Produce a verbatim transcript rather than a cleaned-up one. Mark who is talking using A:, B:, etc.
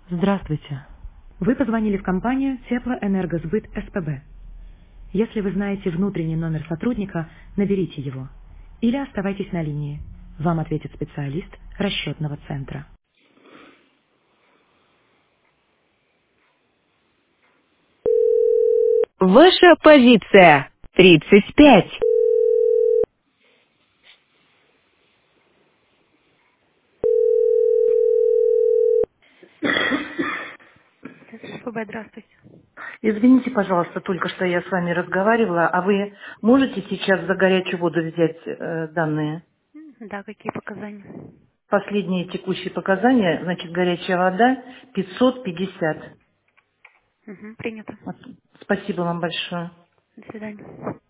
A: Здравствуйте. Вы позвонили в компанию Теплоэнергосбыт СПБ. Если вы знаете внутренний номер сотрудника, наберите его. Или оставайтесь на линии. Вам ответит специалист расчетного центра.
B: Ваша позиция. тридцать пять.
C: СПБ, здравствуйте.
A: Извините, пожалуйста, только что я с вами разговаривала, а вы можете сейчас за горячую воду взять э, данные?
C: Да, какие показания?
A: Последние текущие показания, значит, горячая вода пятьсот пятьдесят.
C: Угу, принято.
A: Вот. Спасибо вам большое.
C: До свидания.